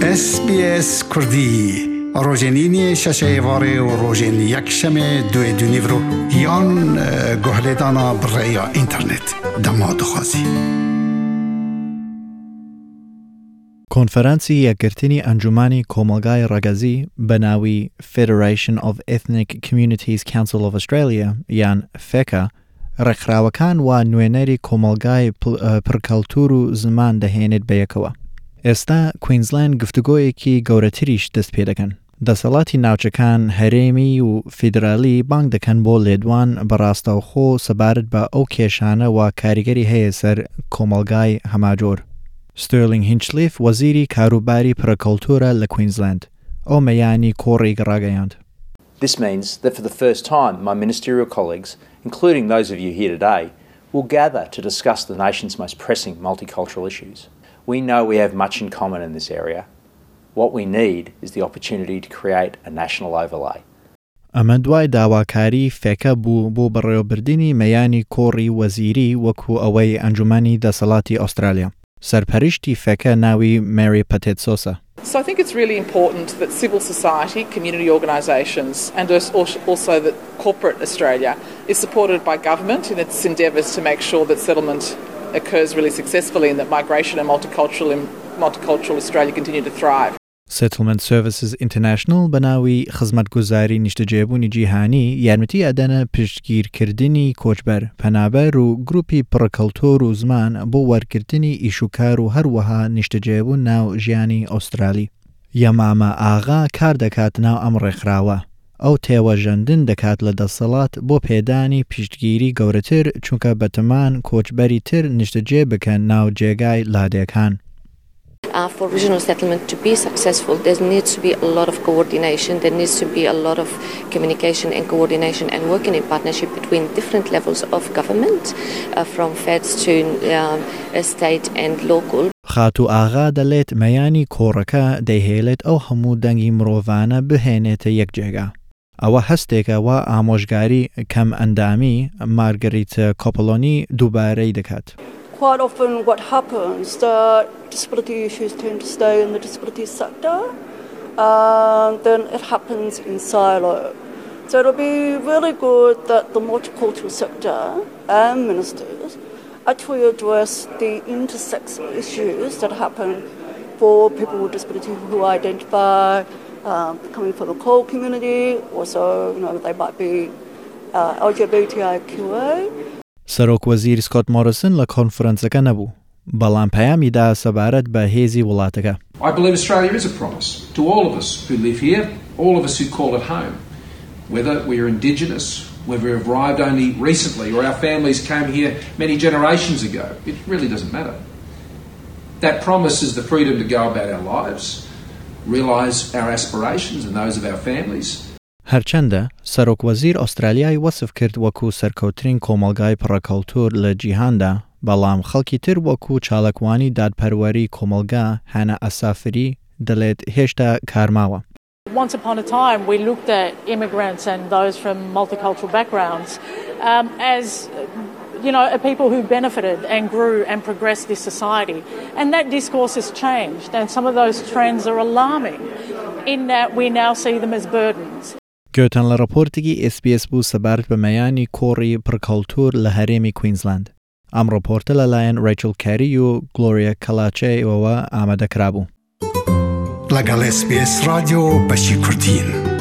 SBS کردی روزنینی ششه واره و روزن یک شمه دوی دونیورو یان گهلدانا برای اینترنت دماد خوازی کنفرانسی یکگرتنی انجمنی کۆمەڵگای ڕەگەزی بەناوی Federation of Ethnic Communities Council of Australia یان FECA ڕێکخراوەکان و نوێنەری کۆمەڵگای پڕکەڵتور و زمان دەهێنێت بەیەکەوە. ئێستا کوینزلند گفتوگۆیەکی گەورەتریش دەست پێ دەکەن. دەسەڵاتی ناوچەکان هەرێمی و فیدرالی بانگ دەکەن بۆ لێدوان بەڕاستەوخۆ سەبارەت بە ئەو کێشانە و کاریگەری هەیە سەر کۆمەڵگای هەماجۆر. ستێرلینگ هینچلیف وەزیری کاروباری پڕکەڵتورە لە کوینزلند. ئەو مەیانی کۆڕی ڕاگەیاند. This means that for the first time my ministerial colleagues, including those of you here today, will gather to discuss the nation's most pressing multicultural issues. We know we have much in common in this area. What we need is the opportunity to create a national overlay. ئەمە دوای داواکاری فێکە بوو بۆ بەڕێوەبردنی مەیانی کۆڕی وەزیری وەکو ئەوەی ئەنجومەنی دەسەڵاتی ئوسترالیا. سەرپەرشتی فێکە ناوی مێری پەتێتسۆسە. So I think it's really important that civil society, community organisations and also that corporate Australia is supported by government in its endeavours to make sure that settlement occurs really successfully and that migration and multicultural Australia continue to thrive. Settlement Services International بەناوی خزمەتگوزاری نیشتەجێبوونی جیهانی یارمەتی ئەدەنە پشتگیرکردنی کۆچبەر، پەنابەر و گروپی پڕکەڵتور و زمان بۆ وەرگرتنی ئیشوکار و هەروەها نیشتەجێبوون ناو ژیانی ئوسترالی. یەمامە ئاغا کار دەکات ناو ئەم ڕێکخراوە. ئەو تێوەژەندن دەکات لە دەسەڵات بۆ پێدانی پشتگیری گەورەتر چونکە بەتەمان کۆچبەری تر نیشتەجێ بکەن ناو جێگای لادێکان. For regional settlement to be successful, there needs to be a lot of coordination, there needs to be a lot of communication and coordination and working in partnership between different levels of government, from feds to state and local. خاتو ئاغا دەڵێت مەیانی کۆڕەکە دەیهێڵێت ئەو هەموو دەنگی مرۆڤانە بهێنێتە یەک جێگا. ئەوە هەستێکە و ئامۆژگاری کەم ئەندامی مارگەریت کۆپڵۆنی دووبارەی دەکات. Quite often what happens, the disability issues tend to stay in the disability sector, then it happens in silo. So it'll be really good that the multicultural sector and ministers actually address the intersex issues that happen for people with disability who identify coming from the core community, also they might be LGBTIQA. سەرۆک وەزیر سکۆت مۆریسن لە کۆنفرەنسەکە نەبوو، بەڵام پەیامیدا سەبارەت بە هێزی وڵاتەکە. I believe Australia is a promise to all of us who live here, all of us who call it home. Whether we are Indigenous, whether we have arrived only recently or our families came here many generations ago, it really doesn't matter. That promise is the freedom to go about our lives, realise our aspirations and those of our families. هەرچەندە سەرۆک وەزیر ئوسترالیای وەسف کرد وەکو سەرکەوترین کۆمەڵگای پڕکەڵتور لە جیهاندا، بەڵام خەڵکی تر وەکو چالاکوانی دادپەروەری کۆمەڵگا هەنە ئەسافری دەڵێت هێشتا کارماوە. Once upon a time we looked at immigrants and those from multicultural backgrounds as a people who benefited and grew and progressed this society, and that discourse has changed and some of those trends are alarming in that we now see them as burdens. گوتن لە ڕپۆرتێکی SBS بوو سەبارەت بە مەیانی کۆڕی پڕکەڵتور لە هەرێمی کوینزلند. ئەم ڕپۆرتە لەلایەن ڕیچل کاری و گلۆریا کەلاچێەوە ئامادەکرا بوو. لەگەڵ SBS رادیۆ بەشی کوردین.